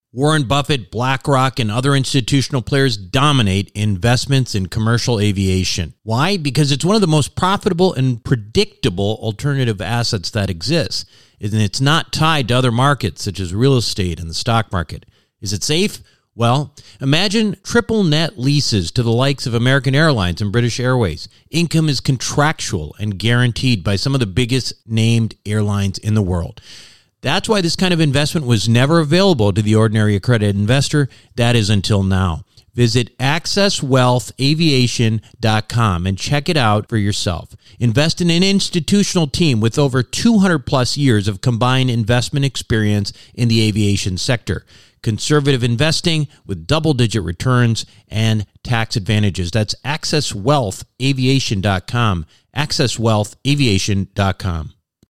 Warren Buffett, BlackRock, and other institutional players dominate investments in commercial aviation. Why? Because it's one of the most profitable and predictable alternative assets that exists, and it's not tied to other markets such as real estate and the stock market. Is it safe? Well, imagine triple net leases to the likes of American Airlines and British Airways. Income is contractual and guaranteed by some of the biggest named airlines in the world. That's why this kind of investment was never available to the ordinary accredited investor. That is until now. Visit accesswealthaviation.com and check it out for yourself. Invest in an institutional team with over 200 plus years of combined investment experience in the aviation sector. Conservative investing with double-digit returns and tax advantages. That's accesswealthaviation.com. accesswealthaviation.com.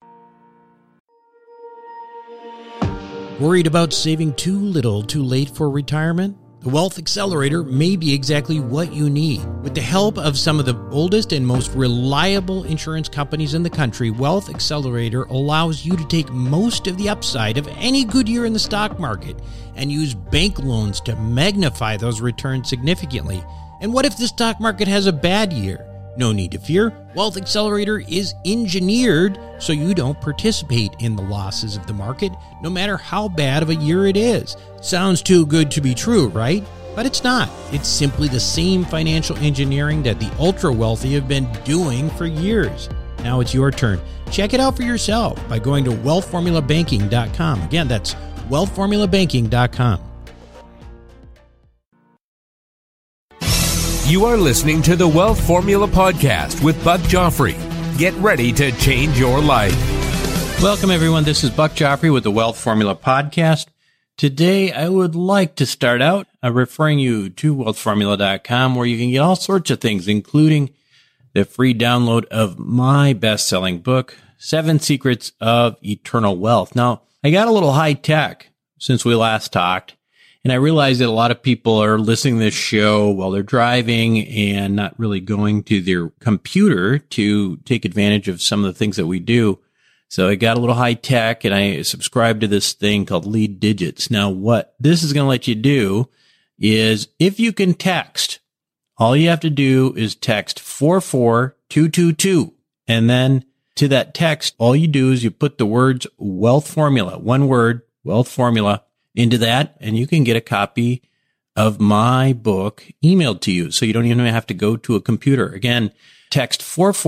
Worried about saving too little too late for retirement? The Wealth Accelerator may be exactly what you need. With the help of some of the oldest and most reliable insurance companies in the country, Wealth Accelerator allows you to take most of the upside of any good year in the stock market and use bank loans to magnify those returns significantly. And what if the stock market has a bad year? No need to fear. Wealth Accelerator is engineered so you don't participate in the losses of the market, no matter how bad of a year it is. Sounds too good to be true, right? But it's not. It's simply the same financial engineering that the ultra-wealthy have been doing for years. Now it's your turn. Check it out for yourself by going to wealthformulabanking.com. Again, that's wealthformulabanking.com. You are listening to the Wealth Formula Podcast with Buck Joffrey. Get ready to change your life. Welcome, everyone. This is Buck Joffrey with the Wealth Formula Podcast. Today, I would like to start out referring you to wealthformula.com, where you can get all sorts of things, including the free download of my best-selling book, 7 Secrets of Eternal Wealth. Now, I got a little high-tech since we last talked. And I realize that a lot of people are listening to this show while they're driving and not really going to their computer to take advantage of some of the things that we do. So I got a little high tech and I subscribed to this thing called Lead Digits. Now, what this is going to let you do is if you can text, all you have to do is text 44222. And then to that text, all you do is you put the words Wealth Formula, one word, Wealth Formula, into that, and you can get a copy of my book emailed to you. So you don't even have to go to a computer. Again, text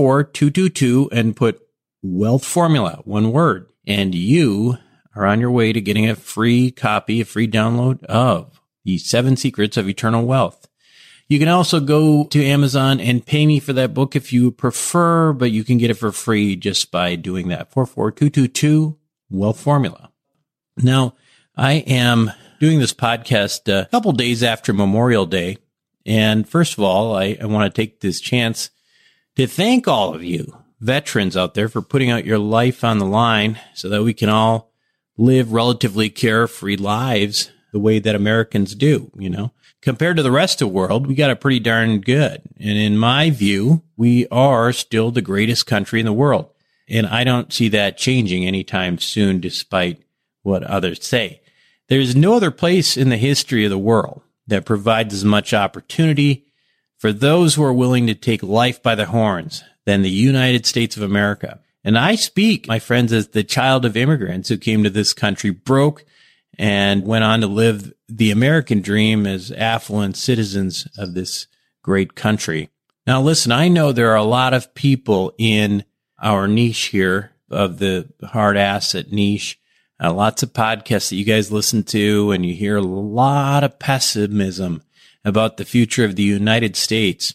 44222 and put Wealth Formula, one word, and you are on your way to getting a free copy, a free download of the 7 Secrets of Eternal Wealth. You can also go to Amazon and pay me for that book if you prefer, but you can get it for free just by doing that. 44222 Wealth Formula. Now, I am doing this podcast a couple days after Memorial Day. And first of all, I want to take this chance to thank all of you veterans out there for putting out your life on the line so that we can all live relatively carefree lives the way that Americans do, you know. Compared to the rest of the world, we got it pretty darn good. And in my view, we are still the greatest country in the world. And I don't see that changing anytime soon, despite what others say. There's no other place in the history of the world that provides as much opportunity for those who are willing to take life by the horns than the United States of America. And I speak, my friends, as the child of immigrants who came to this country broke and went on to live the American dream as affluent citizens of this great country. Now, listen, I know there are a lot of people in our niche here of the hard asset niche. Lots of podcasts that you guys listen to, and you hear a lot of pessimism about the future of the United States.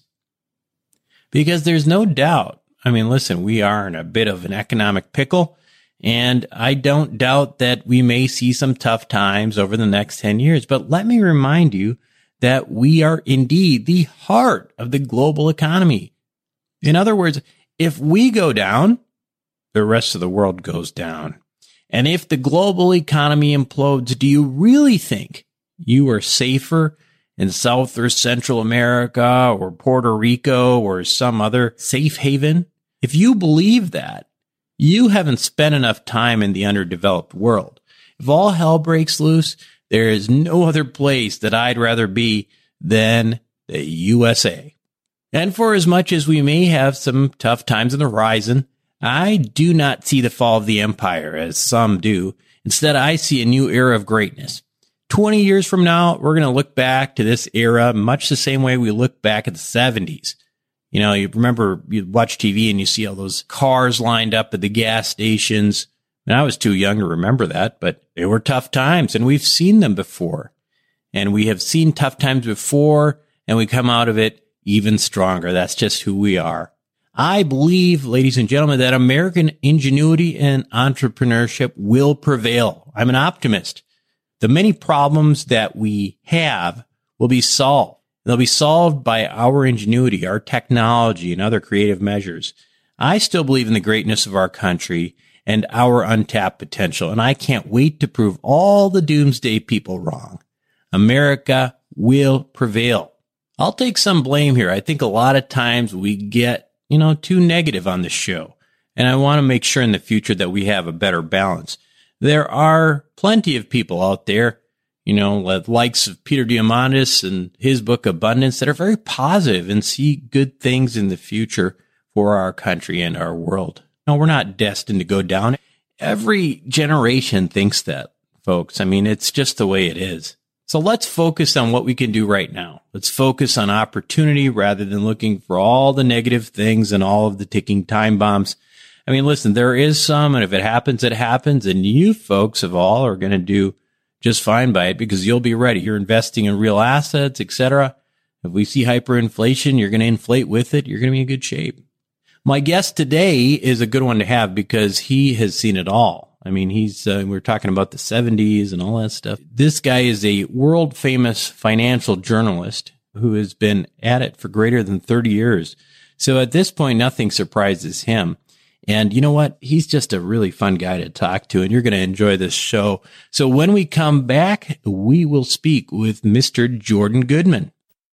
Because there's no doubt, I mean, listen, we are in a bit of an economic pickle, and I don't doubt that we may see some tough times over the next 10 years. But let me remind you that we are indeed the heart of the global economy. In other words, if we go down, the rest of the world goes down. And if the global economy implodes, do you really think you are safer in South or Central America or Puerto Rico or some other safe haven? If you believe that, you haven't spent enough time in the underdeveloped world. If all hell breaks loose, There is no other place that I'd rather be than the USA. And for as much as we may have some tough times on the horizon, I do not see the fall of the empire as some do. Instead, I see a new era of greatness. 20 years from now, we're going to look back to this era much the same way we look back at the 70s. You know, you remember, you watch TV and you see all those cars lined up at the gas stations. And I was too young to remember that, but they were tough times, and we've seen them before. And we have seen tough times before, and we come out of it even stronger. That's just who we are. I believe, ladies and gentlemen, that American ingenuity and entrepreneurship will prevail. I'm an optimist. The many problems that we have will be solved. They'll be solved by our ingenuity, our technology, and other creative measures. I still believe in the greatness of our country and our untapped potential, and I can't wait to prove all the doomsday people wrong. America will prevail. I'll take some blame here. I think a lot of times we get, too negative on the show, and I want to make sure in the future that we have a better balance. There are plenty of people out there, the likes of Peter Diamandis and his book Abundance, that are very positive and see good things in the future for our country and our world. No, we're not destined to go down. Every generation thinks that, folks. I mean, it's just the way it is. So let's focus on what we can do right now. Let's focus on opportunity rather than looking for all the negative things and all of the ticking time bombs. I mean, listen, there is some, and if it happens, it happens. And you folks of all are going to do just fine by it because you'll be ready. You're investing in real assets, etc. If we see hyperinflation, you're going to inflate with it. You're going to be in good shape. My guest today is a good one to have because he has seen it all. I mean, we're talking about the 70s and all that stuff. This guy is a world famous financial journalist who has been at it for greater than 30 years. So at this point, nothing surprises him. And you know what? He's just a really fun guy to talk to, and you're going to enjoy this show. So when we come back, we will speak with Mr. Jordan Goodman.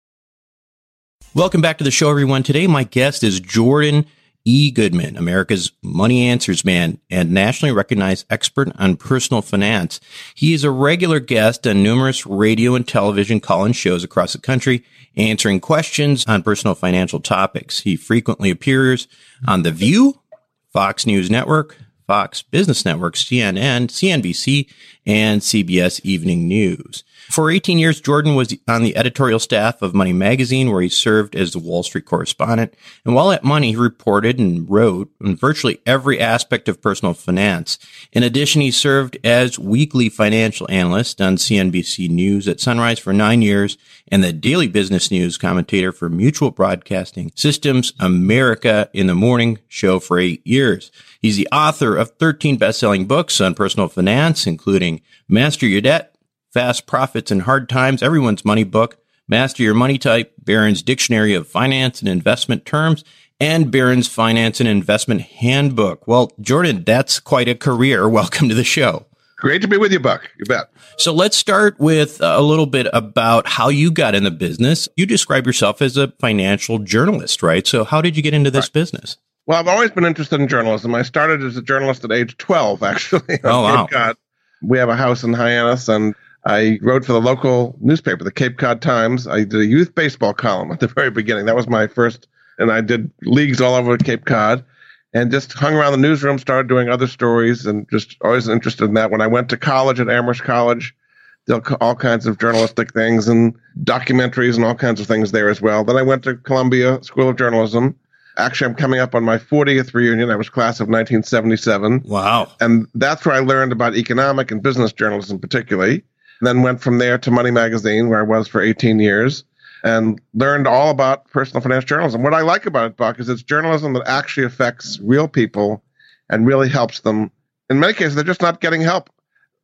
Welcome back to the show, everyone. Today, my guest is Jordan E. Goodman, America's Money Answers man and nationally recognized expert on personal finance. He is a regular guest on numerous radio and television call-in shows across the country, answering questions on personal financial topics. He frequently appears on The View, Fox News Network, Fox Business Network, CNN, CNBC, and CBS Evening News. For 18 years, Jordan was on the editorial staff of Money Magazine, where he served as the Wall Street correspondent. And while at Money, he reported and wrote on virtually every aspect of personal finance. In addition, he served as weekly financial analyst on CNBC News at Sunrise for 9 years and the daily business news commentator for Mutual Broadcasting Systems America in the Morning show for 8 years. He's the author of 13 best-selling books on personal finance, including Master Your Debt, Fast Profits in Hard Times, Everyone's Money Book, Master Your Money Type, Barron's Dictionary of Finance and Investment Terms, and Barron's Finance and Investment Handbook. Well, Jordan, that's quite a career. Welcome to the show. Great to be with you, Buck. You bet. So let's start with a little bit about how you got in the business. You describe yourself as a financial journalist, right? So how did you get into this business? Well, I've always been interested in journalism. I started as a journalist at age 12, actually. Oh, wow. Cape Cod. We have a house in Hyannis, and I wrote for the local newspaper, the Cape Cod Times. I did a youth baseball column at the very beginning. That was my first, and I did leagues all over Cape Cod and just hung around the newsroom, started doing other stories, and just always interested in that. When I went to college at Amherst College, did all kinds of journalistic things and documentaries and all kinds of things there as well. Then I went to Columbia School of Journalism. Actually, I'm coming up on my 40th reunion. I was class of 1977. Wow. And that's where I learned about economic and business journalism particularly. Then went from there to Money Magazine, where I was for 18 years, and learned all about personal finance journalism. What I like about it, Buck, is it's journalism that actually affects real people and really helps them. In many cases, they're just not getting help.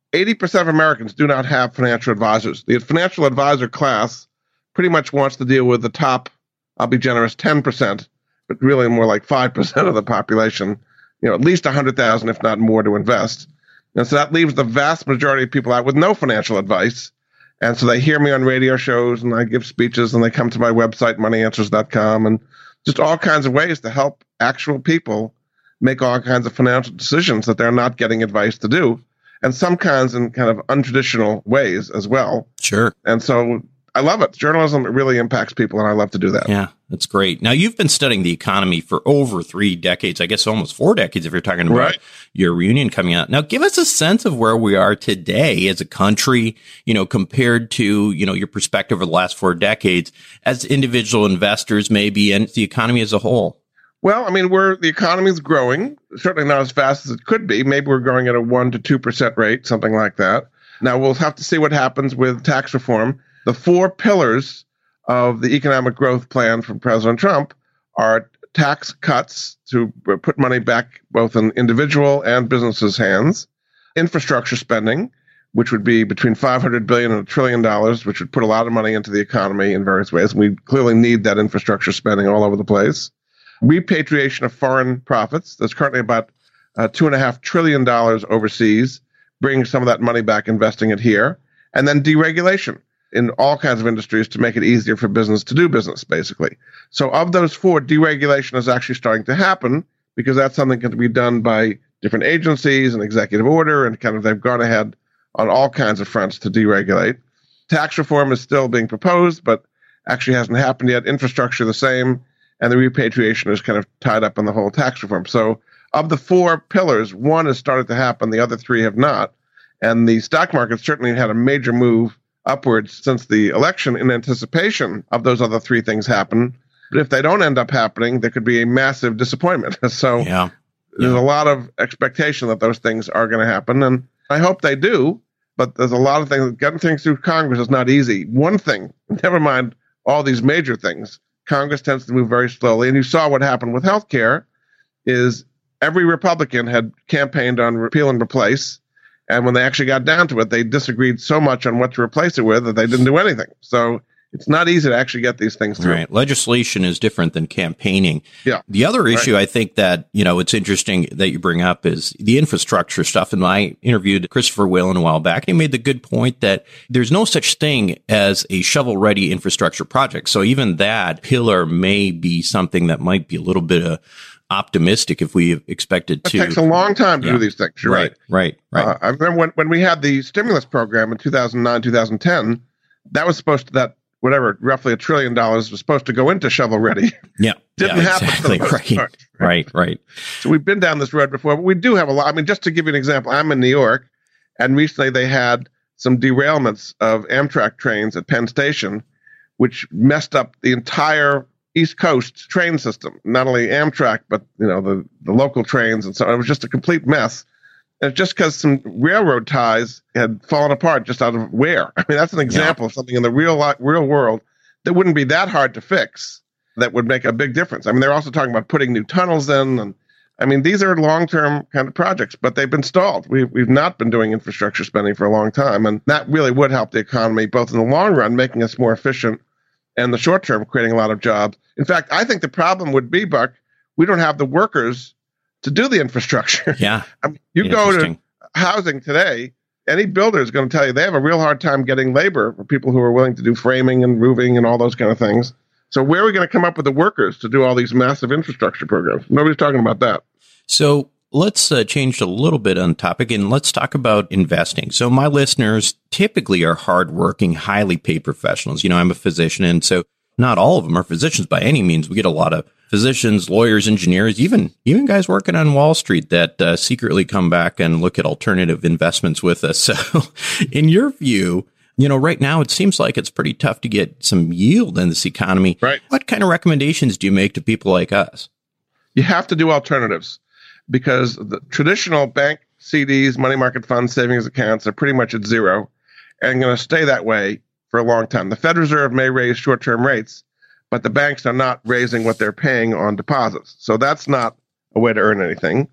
80% of Americans do not have financial advisors. The financial advisor class pretty much wants to deal with the top, I'll be generous, 10%, but really more like 5% of the population, at least 100,000, if not more, to invest. And so that leaves the vast majority of people out with no financial advice. And so they hear me on radio shows and I give speeches and they come to my website, moneyanswers.com, and just all kinds of ways to help actual people make all kinds of financial decisions that they're not getting advice to do. and some kinds in kind of untraditional ways as well. Sure. And so I love it. Journalism really impacts people, and I love to do that. Yeah, that's great. Now, you've been studying the economy for over 3 decades, I guess almost 4 decades if you're talking about your reunion coming out. Now, give us a sense of where we are today as a country, compared to, your perspective over the last 4 decades as individual investors maybe and the economy as a whole. Well, I mean, the economy is growing, certainly not as fast as it could be. Maybe we're growing at a 1 to 2% rate, something like that. Now, we'll have to see what happens with tax reform. The 4 pillars of the economic growth plan from President Trump are tax cuts to put money back both in individual and businesses' hands, infrastructure spending, which would be between $500 billion and $1 trillion, which would put a lot of money into the economy in various ways. We clearly need that infrastructure spending all over the place. Repatriation of foreign profits. There's currently about $2.5 trillion overseas, bringing some of that money back, investing it here. And then deregulation in all kinds of industries to make it easier for business to do business, basically. So of those 4, deregulation is actually starting to happen because that's something that can be done by different agencies and executive order, and kind of they've gone ahead on all kinds of fronts to deregulate. Tax reform is still being proposed, but actually hasn't happened yet. Infrastructure the same. And the repatriation is kind of tied up in the whole tax reform. So of the 4 pillars, 1 has started to happen, the other 3 have not. And the stock market certainly had a major move upwards since the election in anticipation of those other 3 things happen. But if they don't end up happening, there could be a massive disappointment. So there's a lot of expectation that those things are going to happen. And I hope they do. But there's a lot of things. Getting things through Congress is not easy. One thing, never mind all these major things, Congress tends to move very slowly. And you saw what happened with healthcare is every Republican had campaigned on repeal and replace. And when they actually got down to it, they disagreed so much on what to replace it with that they didn't do anything. So it's not easy to actually get these things through. Right. Legislation is different than campaigning. Yeah. The other issue I think that, it's interesting that you bring up is the infrastructure stuff. And I interviewed Christopher Whalen a while back, and he made the good point that there's no such thing as a shovel-ready infrastructure project. So even that pillar may be something that might be a little bit optimistic if we expected to. It takes a long time to do these things. You're right. Right. I remember when we had the stimulus program in 2009, 2010, that was supposed to, roughly $1 trillion was supposed to go into shovel ready. Yeah. Didn't happen. Exactly. Right. So we've been down this road before, but we do have a lot. I mean, just to give you an example, I'm in New York, and recently they had some derailments of Amtrak trains at Penn Station, which messed up the entire East Coast train system, not only Amtrak, but the local trains. And so it was just a complete mess. And it's just because some railroad ties had fallen apart just out of wear. I mean, that's an example of something in the real world that wouldn't be that hard to fix, that would make a big difference. I mean, they're also talking about putting new tunnels in. And I mean, these are long-term kind of projects, but they've been stalled. We've not been doing infrastructure spending for a long time. And that really would help the economy, both in the long run, making us more efficient, and the short term, creating a lot of jobs. In fact, I think the problem would be, Buck, we don't have the workers to do the infrastructure. Yeah. I mean, you go to housing today, any builder is going to tell you they have a real hard time getting labor for people who are willing to do framing and roofing and all those kind of things. So where are we going to come up with the workers to do all these massive infrastructure programs? Nobody's talking about that. So let's change a little bit on topic, and let's talk about investing. So my listeners typically are hardworking, highly paid professionals. I'm a physician, and so not all of them are physicians by any means. We get a lot of physicians, lawyers, engineers, even guys working on Wall Street that secretly come back and look at alternative investments with us. So in your view, right now it seems like it's pretty tough to get some yield in this economy. Right. What kind of recommendations do you make to people like us? You have to do alternatives, because the traditional bank CDs, money market funds, savings accounts are pretty much at zero and going to stay that way for a long time. The Fed Reserve may raise short-term rates, but the banks are not raising what they're paying on deposits. So that's not a way to earn anything.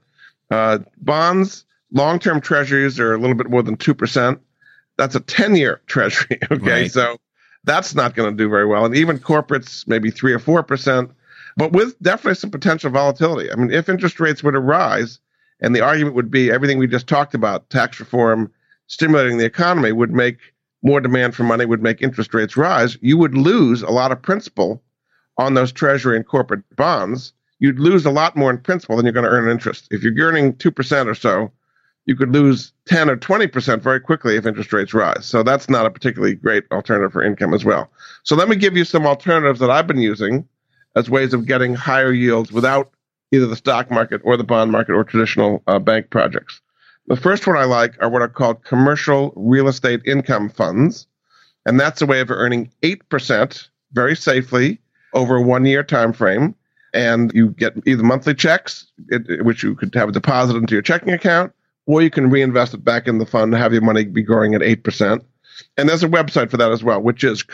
Bonds, long-term treasuries are a little bit more than 2%. That's a 10-year treasury. Okay. Right. So that's not going to do very well. And even corporates, maybe 3 or 4%, but with definitely some potential volatility. I mean, if interest rates were to rise, and the argument would be everything we just talked about, tax reform, stimulating the economy, would make more demand for money, would make interest rates rise, you would lose a lot of principal on those treasury and corporate bonds. You'd lose a lot more in principal than you're going to earn in interest. If you're earning 2% or so, you could lose 10 or 20% very quickly if interest rates rise. So that's not a particularly great alternative for income as well. So let me give you some alternatives that I've been using as ways of getting higher yields without either the stock market or the bond market or traditional bank projects. The first one I like are what are called commercial real estate income funds. And that's a way of earning 8% very safely over a 1-year time frame. And you get either monthly checks, which you could have a deposit into your checking account, or you can reinvest it back in the fund and have your money be growing at 8%. And there's a website for that as well, which is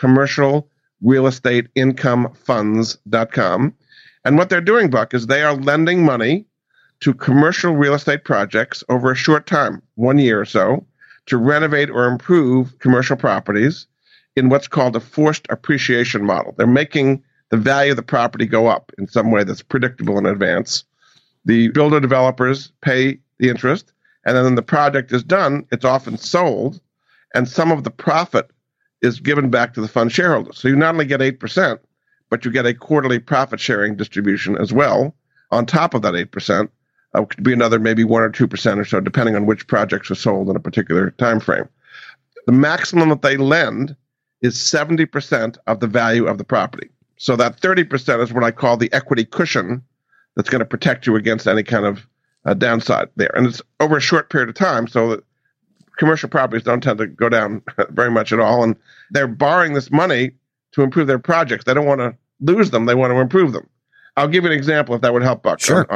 commercialrealestateincomefunds.com. And what they're doing, Buck, is they are lending money to commercial real estate projects over a short time, 1 year or so, to renovate or improve commercial properties in what's called a forced appreciation model. They're making the value of the property go up in some way that's predictable in advance. The builder developers pay the interest, and then when the project is done, it's often sold, and some of the profit is given back to the fund shareholders. So you not only get 8%, but you get a quarterly profit sharing distribution as well on top of that 8%. Could be another maybe 1 or 2% or so, depending on which projects are sold in a particular time frame. The maximum that they lend is 70% of the value of the property. So that 30% is what I call the equity cushion that's going to protect you against any kind of downside there. And it's over a short period of time, so that commercial properties don't tend to go down very much at all. And they're borrowing this money to improve their projects. They don't want to lose them. They want to improve them. I'll give you an example if that would help, Buck. Sure.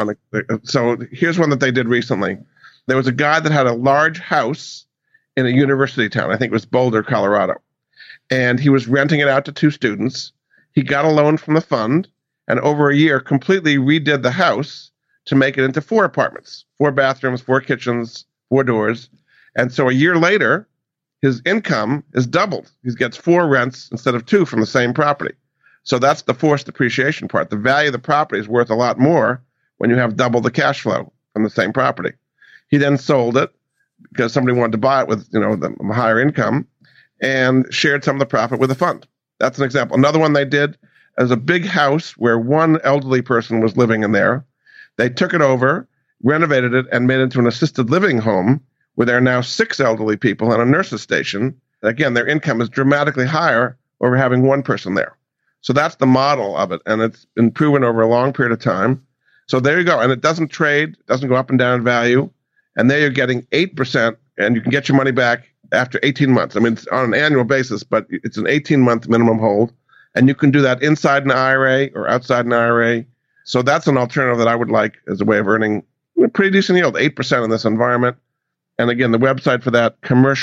So here's one that they did recently. There was a guy that had a large house in a university town. I think it was Boulder, Colorado. And he was renting it out to 2 students. He got a loan from the fund and over a year completely redid the house to make it into 4 apartments, 4 bathrooms, 4 kitchens, 4 doors. And so a year later, his income is doubled. He gets 4 rents instead of 2 from the same property. So that's the forced appreciation part. The value of the property is worth a lot more when you have double the cash flow from the same property. He then sold it because somebody wanted to buy it with, the higher income and shared some of the profit with the fund. That's an example. Another one they did is a big house where one elderly person was living in there. They took it over, renovated it, and made it into an assisted living home where there are now 6 elderly people and a nurse's station. Again, their income is dramatically higher over having one person there. So that's the model of it, and it's been proven over a long period of time. So there you go, and it doesn't trade, it doesn't go up and down in value, and there you're getting 8%, and you can get your money back after 18 months. I mean, it's on an annual basis, but it's an 18-month minimum hold, and you can do that inside an IRA or outside an IRA. So that's an alternative that I would like as a way of earning a pretty decent yield, 8% in this environment. And again, the website for that,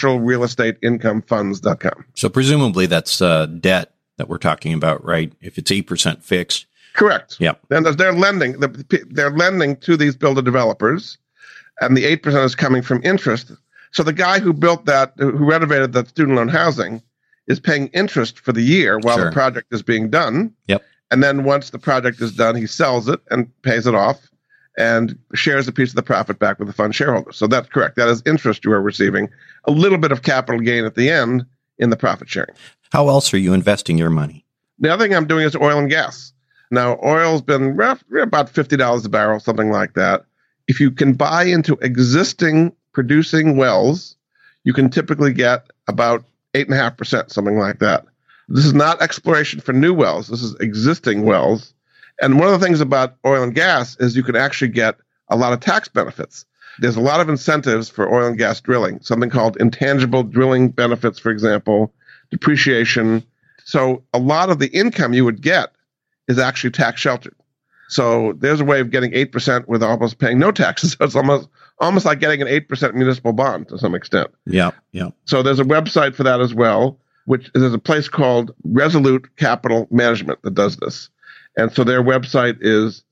commercialrealestateincomefunds.com. So presumably that's debt that we're talking about, right? If it's 8% fixed. Correct. Yeah. And they're lending to these builder developers, and the 8% is coming from interest. So the guy who built that, who renovated that student loan housing, is paying interest for the year while Sure. the project is being done. Yep. And then once the project is done, he sells it and pays it off and shares a piece of the profit back with the fund shareholders. So that's correct. That is interest you are receiving. A little bit of capital gain at the end in the profit sharing. How else are you investing your money? The other thing I'm doing is oil and gas. Now, oil's been about $50 a barrel, something like that. If you can buy into existing producing wells, you can typically get about 8.5%, something like that. This is not exploration for new wells. This is existing wells. And one of the things about oil and gas is you can actually get a lot of tax benefits. There's a lot of incentives for oil and gas drilling, something called intangible drilling benefits, for example, depreciation. So a lot of the income you would get is actually tax sheltered. So there's a way of getting 8% with almost paying no taxes. So it's almost like getting an 8% municipal bond to some extent. Yeah. So there's a website for that as well, which there's a place called Resolute Capital Management that does this. And so their website is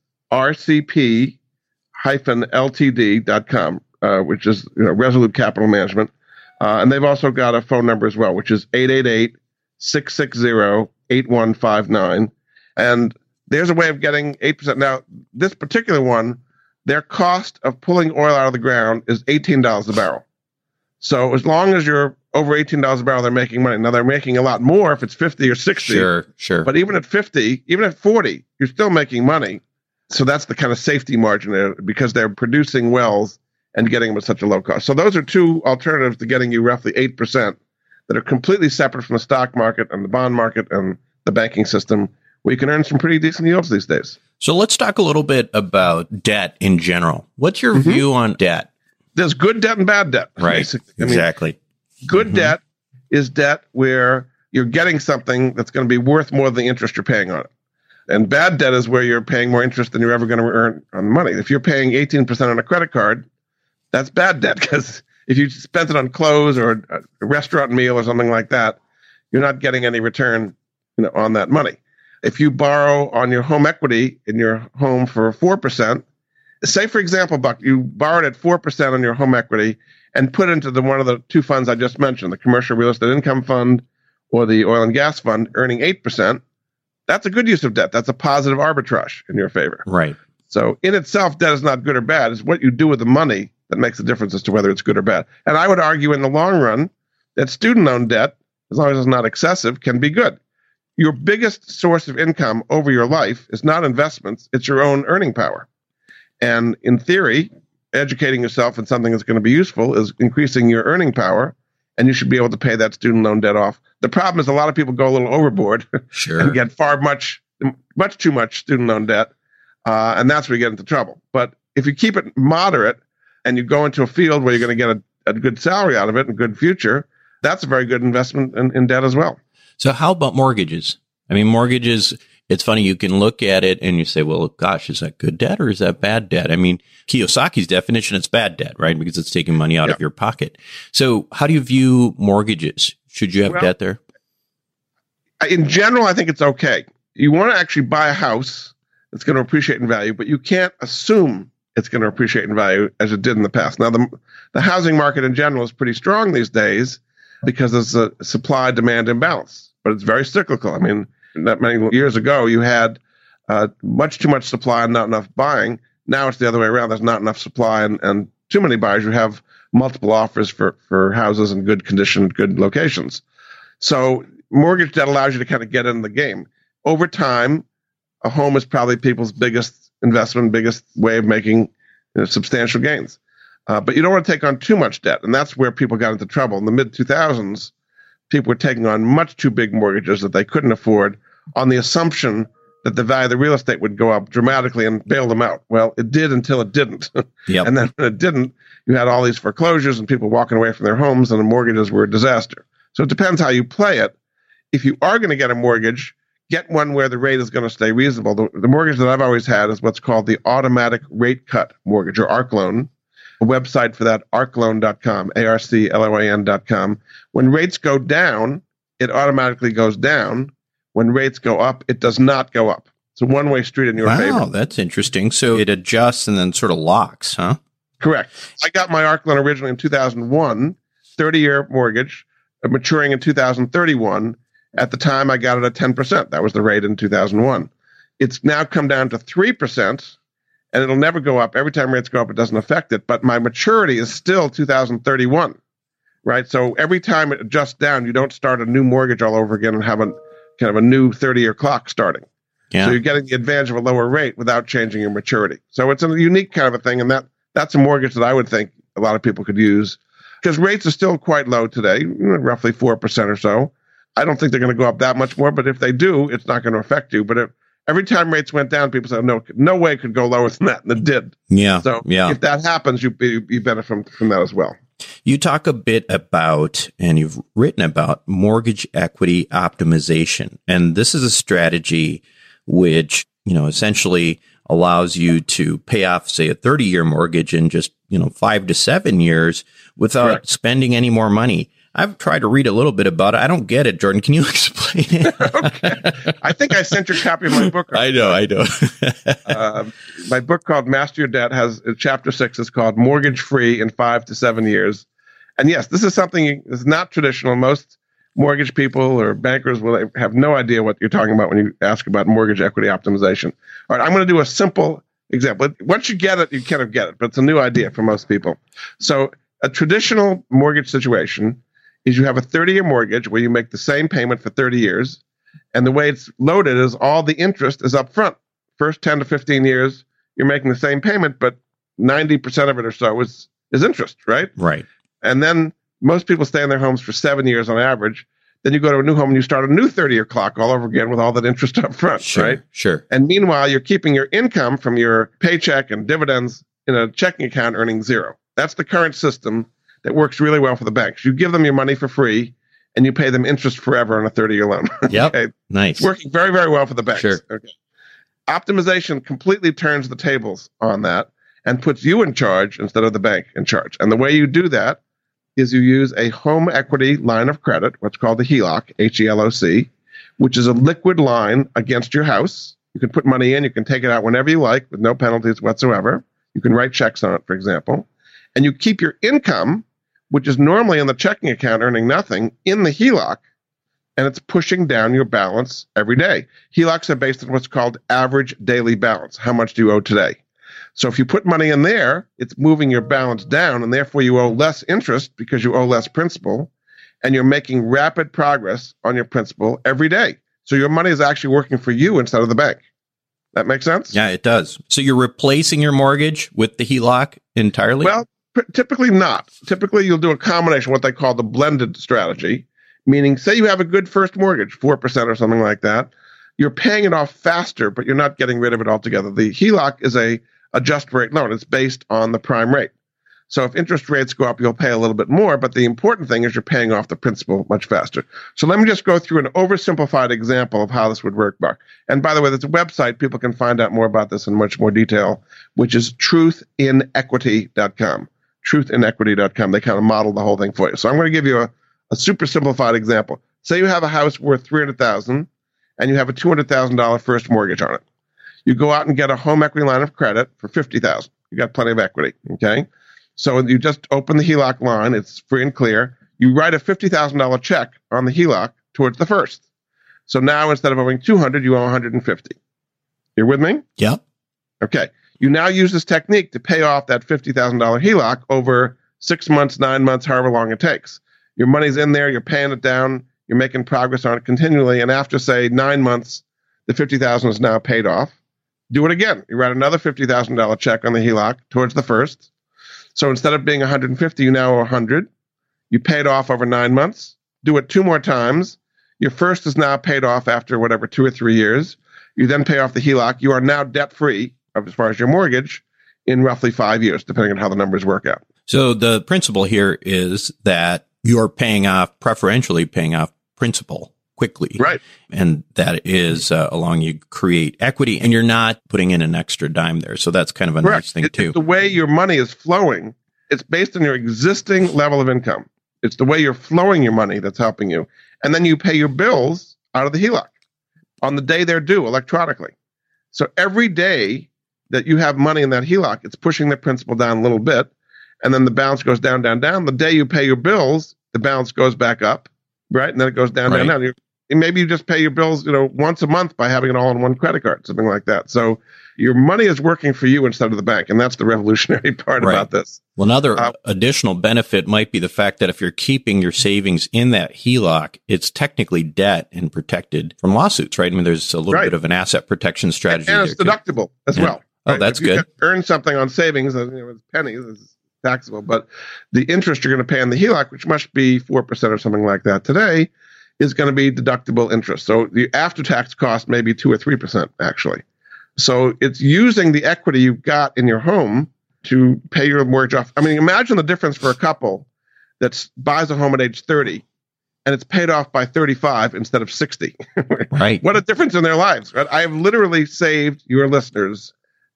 rcp-ltd.com, which is Resolute Capital Management. And they've also got a phone number as well, which is 888-660-8159. And there's a way of getting 8%. Now, this particular one, their cost of pulling oil out of the ground is $18 a barrel. So as long as you're over $18 a barrel, they're making money. Now, they're making a lot more if it's 50 or 60. Sure. But even at 50, even at 40, you're still making money. So that's the kind of safety margin there because they're producing wells and getting them at such a low cost. So those are two alternatives to getting you roughly 8% that are completely separate from the stock market and the bond market and the banking system, where you can earn some pretty decent yields these days. So let's talk a little bit about debt in general. What's your view on debt? There's good debt and bad debt. Right, basically. exactly. Good debt is debt where you're getting something that's going to be worth more than the interest you're paying on it. And bad debt is where you're paying more interest than you're ever going to earn on the money. If you're paying 18% on a credit card, that's bad debt, because if you spent it on clothes or a restaurant meal or something like that, you're not getting any return, on that money. If you borrow on your home equity in your home for 4%, say, for example, Buck, you borrowed at 4% on your home equity and put into one of the two funds I just mentioned, the Commercial Real Estate Income Fund or the Oil and Gas Fund, earning 8%, that's a good use of debt. That's a positive arbitrage in your favor. Right. So in itself, debt is not good or bad. It's what you do with the money that makes the difference as to whether it's good or bad. And I would argue in the long run that student loan debt, as long as it's not excessive, can be good. Your biggest source of income over your life is not investments, it's your own earning power. And in theory, educating yourself in something that's going to be useful is increasing your earning power, and you should be able to pay that student loan debt off. The problem is a lot of people go a little overboard and get much too much student loan debt, and that's where you get into trouble. But if you keep it moderate and you go into a field where you're going to get a good salary out of it and a good future, that's a very good investment in debt as well. So how about mortgages? I mean, mortgages, it's funny, you can look at it and you say, well, gosh, is that good debt or is that bad debt? I mean, Kiyosaki's definition, it's bad debt, right? Because it's taking money out of your pocket. So how do you view mortgages? Should you have debt there? In general, I think it's okay. You want to actually buy a house that's going to appreciate in value, but you can't assume it's going to appreciate in value as it did in the past. Now, the housing market in general is pretty strong these days because there's a supply-demand imbalance, but it's very cyclical. I mean, not many years ago, you had much too much supply and not enough buying. Now it's the other way around. There's not enough supply and too many buyers. You have multiple offers for houses in good condition, good locations. So mortgage debt allows you to kind of get in the game. Over time, a home is probably people's biggest investment, biggest way of making substantial gains. But you don't want to take on too much debt, and that's where people got into trouble. In the mid-2000s, people were taking on much too big mortgages that they couldn't afford on the assumption that the value of the real estate would go up dramatically and bail them out. Well, it did until it didn't. Yep. And then when it didn't, you had all these foreclosures and people walking away from their homes, and the mortgages were a disaster. So it depends how you play it. If you are going to get a mortgage, get one where the rate is going to stay reasonable. The mortgage that I've always had is what's called the automatic rate cut mortgage, or ARC loan. A website for that, arcloan.com, ARCLOAN.com. When rates go down, it automatically goes down. When rates go up, it does not go up. It's a one-way street in your favor. Wow, that's interesting. So it adjusts and then sort of locks, huh? Correct. I got my ARC loan originally in 2001, 30-year mortgage, maturing in 2031. At the time, I got it at 10%. That was the rate in 2001. It's now come down to 3%. And it'll never go up. Every time rates go up, it doesn't affect it. But my maturity is still 2031, right? So every time it adjusts down, you don't start a new mortgage all over again and have a kind of a new 30-year clock starting. Yeah. So you're getting the advantage of a lower rate without changing your maturity. So it's a unique kind of a thing, and that's a mortgage that I would think a lot of people could use, because rates are still quite low today, roughly 4% or so. I don't think they're going to go up that much more, but if they do, it's not going to affect you. But every time rates went down, people said, no way it could go lower than that, and it did. Yeah. So if that happens, you benefit from that as well. You talk a bit about, and you've written about, mortgage equity optimization. And this is a strategy which, essentially allows you to pay off, say, a 30-year mortgage in just, 5 to 7 years without spending any more money. I've tried to read a little bit about it. I don't get it, Jordan. Can you explain it? Okay. I think I sent you a copy of my book. I know. My book called Master Your Debt has chapter 6 is called Mortgage Free in 5 to 7 years. And yes, this is something that's not traditional. Most mortgage people or bankers will have no idea what you're talking about when you ask about mortgage equity optimization. All right, I'm going to do a simple example. Once you get it, you kind of get it, but it's a new idea for most people. So a traditional mortgage situation is you have a 30-year mortgage where you make the same payment for 30 years. And the way it's loaded is all the interest is up front. First 10 to 15 years, you're making the same payment, but 90% of it or so is is interest, right? Right. And then most people stay in their homes for 7 years on average. Then you go to a new home and you start a new 30-year clock all over again with all that interest up front, Sure, right? sure. And meanwhile, you're keeping your income from your paycheck and dividends in a checking account earning zero. That's the current system that works really well for the banks. You give them your money for free and you pay them interest forever on a 30-year loan. Yep. Okay? Nice. It's working very, very well for the banks. Sure. Okay. Optimization completely turns the tables on that and puts you in charge instead of the bank in charge. And the way you do that is you use a home equity line of credit, what's called the HELOC, HELOC, which is a liquid line against your house. You can put money in, you can take it out whenever you like with no penalties whatsoever. You can write checks on it, for example. And you keep your income, which is normally in the checking account earning nothing, in the HELOC, and it's pushing down your balance every day. HELOCs are based on what's called average daily balance. How much do you owe today? So if you put money in there, it's moving your balance down, and therefore you owe less interest because you owe less principal, and you're making rapid progress on your principal every day. So your money is actually working for you instead of the bank. That makes sense? Yeah, it does. So you're replacing your mortgage with the HELOC entirely? Well, typically not. Typically you'll do a combination, what they call the blended strategy, meaning say you have a good first mortgage, 4% or something like that. You're paying it off faster, but you're not getting rid of it altogether. The HELOC is a adjust rate loan. It's based on the prime rate. So if interest rates go up, you'll pay a little bit more, but the important thing is you're paying off the principal much faster. So let me just go through an oversimplified example of how this would work, Buck. And by the way, there's a website. People can find out more about this in much more detail, which is truthinequity.com. Truthinequity.com. They kind of model the whole thing for you. So I'm going to give you a super simplified example. Say you have a house worth $300,000 and you have a $200,000 first mortgage on it. You go out and get a home equity line of credit for $50,000. You got plenty of equity, okay? So you just open the HELOC line. It's free and clear. You write a $50,000 check on the HELOC towards the first. So now instead of owing $200, you owe $150. You're with me? Yeah. Okay. You now use this technique to pay off that $50,000 HELOC over 6 months, 9 months, however long it takes. Your money's in there. You're paying it down. You're making progress on it continually. And after, say, 9 months, the $50,000 is now paid off. Do it again. You write another $50,000 check on the HELOC towards the first. So instead of being $150, you now owe $100. You pay it off over 9 months. Do it 2 more times. Your first is now paid off after whatever 2 or 3 years. You then pay off the HELOC. You are now debt-free as far as your mortgage in roughly 5 years, depending on how the numbers work out. So the principle here is that you're preferentially paying off principal quickly. Right. And that is allowing you to create equity, and you're not putting in an extra dime there. So that's kind of a nice thing, too. It's the way your money is flowing. It's based on your existing level of income. It's the way you're flowing your money that's helping you. And then you pay your bills out of the HELOC on the day they're due electronically. So every day that you have money in that HELOC, it's pushing the principal down a little bit. And then the balance goes down, down, down. The day you pay your bills, the balance goes back up, right? And then it goes down, down, down. Maybe you just pay your bills, once a month by having it all on one credit card, something like that. So your money is working for you instead of the bank. And that's the revolutionary part about this. Well, another additional benefit might be the fact that if you're keeping your savings in that HELOC, it's technically debt and protected from lawsuits, right? I mean, there's a little bit of an asset protection strategy. And it's deductible as well. Oh, that's good. Earn something on savings, it's pennies, it's taxable. But the interest you're going to pay on the HELOC, which must be 4% or something like that today, is going to be deductible interest. So the after-tax cost may be 2 or 3%, actually. So it's using the equity you've got in your home to pay your mortgage off. I mean, imagine the difference for a couple that buys a home at age 30 and it's paid off by 35 instead of 60. Right. What a difference in their lives, right? I have literally saved your listeners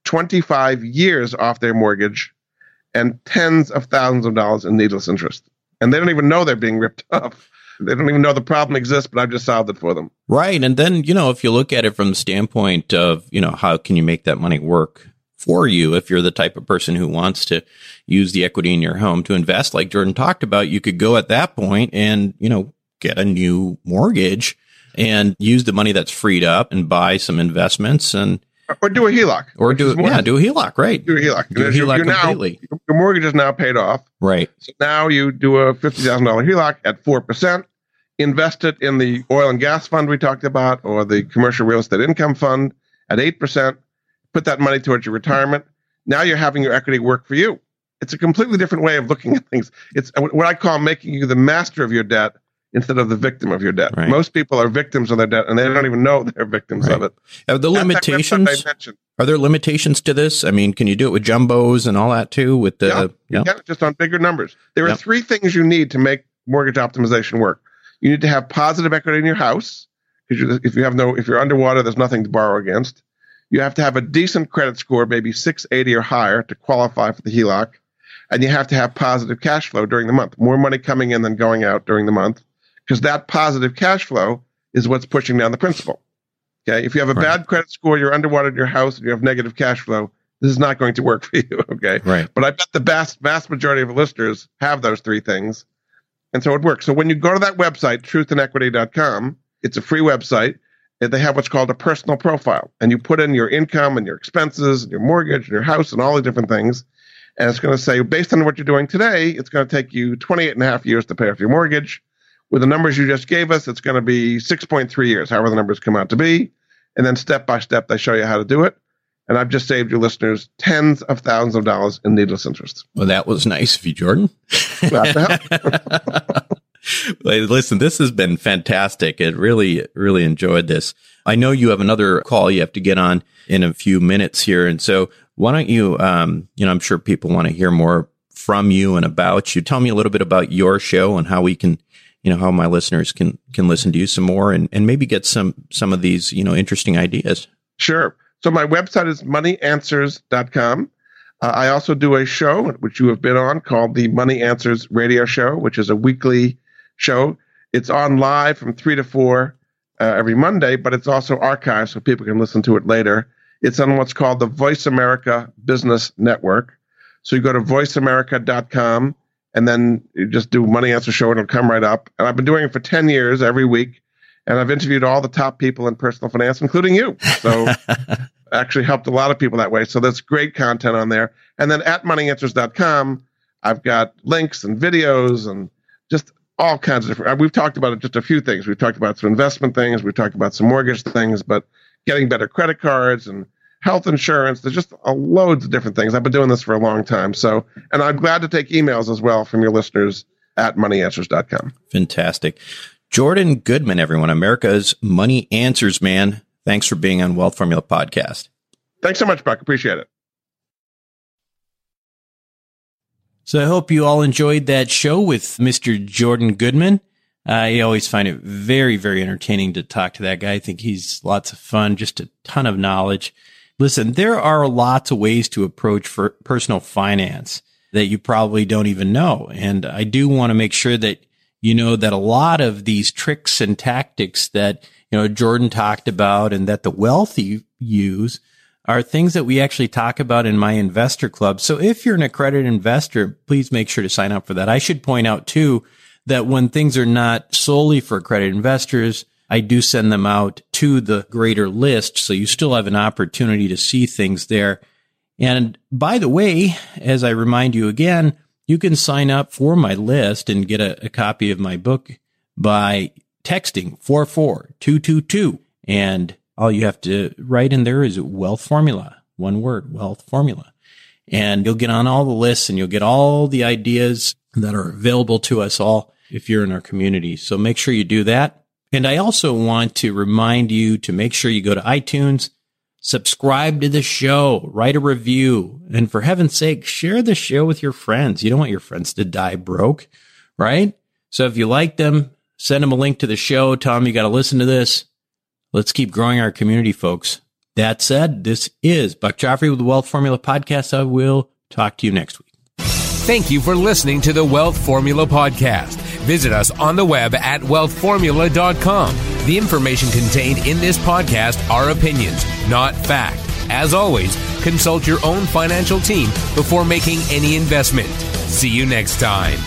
25 years off their mortgage and tens of thousands of dollars in needless interest. And they don't even know they're being ripped off. They don't even know the problem exists, but I've just solved it for them. Right. And then, if you look at it from the standpoint of, how can you make that money work for you? If you're the type of person who wants to use the equity in your home to invest, like Jordan talked about, you could go at that point and, get a new mortgage and use the money that's freed up and buy some investments or do a HELOC. Do a HELOC, right. Do a HELOC. Do a HELOC completely. Your mortgage is now paid off. Right. So now you do a $50,000 HELOC at 4%, invest it in the oil and gas fund we talked about, or the commercial real estate income fund at 8%, put that money towards your retirement. Now you're having your equity work for you. It's a completely different way of looking at things. It's what I call making you the master of your debt instead of the victim of your debt. Right. Most people are victims of their debt, and they don't even know they're victims of it. Are the limitations? Are there limitations to this? I mean, can you do it with jumbos and all that too? With the just on bigger numbers. There are three things you need to make mortgage optimization work. You need to have positive equity in your house, because if you're underwater, there's nothing to borrow against. You have to have a decent credit score, maybe 680 or higher, to qualify for the HELOC, and you have to have positive cash flow during the month. More money coming in than going out during the month, because that positive cash flow is what's pushing down the principal. Okay, if you have a bad credit score, you're underwater in your house, and you have negative cash flow, this is not going to work for you. Okay, right. But I bet the vast majority of listeners have those three things, and so it works. So when you go to that website, truthandequity.com, it's a free website. They have what's called a personal profile, and you put in your income and your expenses and your mortgage and your house and all the different things, and it's going to say, based on what you're doing today, it's going to take you 28 and a half years to pay off your mortgage. With the numbers you just gave us, it's going to be 6.3 years, however the numbers come out to be. And then step by step, they show you how to do it. And I've just saved your listeners tens of thousands of dollars in needless interest. Well, that was nice of you, Jordan. Glad to help. Listen, this has been fantastic. I really, really enjoyed this. I know you have another call you have to get on in a few minutes here. And so why don't you, I'm sure people want to hear more from you and about you. Tell me a little bit about your show and how we can, how my listeners can listen to you some more and maybe get some of these, interesting ideas. Sure. So my website is moneyanswers.com. I also do a show, which you have been on, called the Money Answers Radio Show, which is a weekly show. It's on live from 3 to 4 every Monday, but it's also archived so people can listen to it later. It's on what's called the Voice America Business Network. So you go to voiceamerica.com and then you just do Money Answer Show and it'll come right up. And I've been doing it for 10 years every week. And I've interviewed all the top people in personal finance, including you. So actually helped a lot of people that way. So there's great content on there. And then at moneyanswers.com, I've got links and videos and just all kinds of different, we've talked about just a few things. We've talked about some investment things. We've talked about some mortgage things, but getting better credit cards and health insurance. There's just loads of different things. I've been doing this for a long time. So, and I'm glad to take emails as well from your listeners at moneyanswers.com. Fantastic. Jordan Goodman, everyone, America's Money Answers man. Thanks for being on Wealth Formula Podcast. Thanks so much, Buck. Appreciate it. So I hope you all enjoyed that show with Mr. Jordan Goodman. I always find it very, very entertaining to talk to that guy. I think he's lots of fun, just a ton of knowledge. Listen, there are lots of ways to approach for personal finance that you probably don't even know. And I do want to make sure that you know that a lot of these tricks and tactics that, Jordan talked about and that the wealthy use are things that we actually talk about in my investor club. So if you're an accredited investor, please make sure to sign up for that. I should point out too, that when things are not solely for accredited investors, I do send them out to the greater list. So you still have an opportunity to see things there. And by the way, as I remind you again, you can sign up for my list and get a copy of my book by texting 44222. And all you have to write in there is Wealth Formula. One word, Wealth Formula. And you'll get on all the lists and you'll get all the ideas that are available to us all if you're in our community. So make sure you do that. And I also want to remind you to make sure you go to iTunes, subscribe to the show, write a review, and for heaven's sake, share the show with your friends. You don't want your friends to die broke, right? So if you like them, send them a link to the show. Tell them you got to listen to this. Let's keep growing our community, folks. That said, this is Buck Joffrey with the Wealth Formula Podcast. I will talk to you next week. Thank you for listening to the Wealth Formula Podcast. Visit us on the web at wealthformula.com. The information contained in this podcast are opinions, not fact. As always, consult your own financial team before making any investment. See you next time.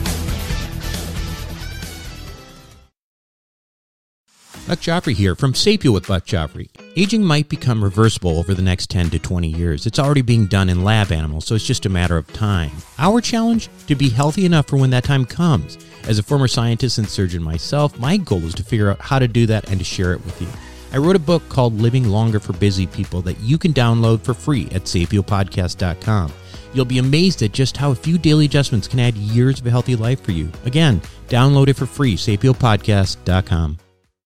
Buck Joffrey here from Sapio with Buck Joffrey. Aging might become reversible over the next 10 to 20 years. It's already being done in lab animals, so it's just a matter of time. Our challenge? To be healthy enough for when that time comes. As a former scientist and surgeon myself, my goal is to figure out how to do that and to share it with you. I wrote a book called Living Longer for Busy People that you can download for free at sapiopodcast.com. You'll be amazed at just how a few daily adjustments can add years of a healthy life for you. Again, download it for free, sapiopodcast.com.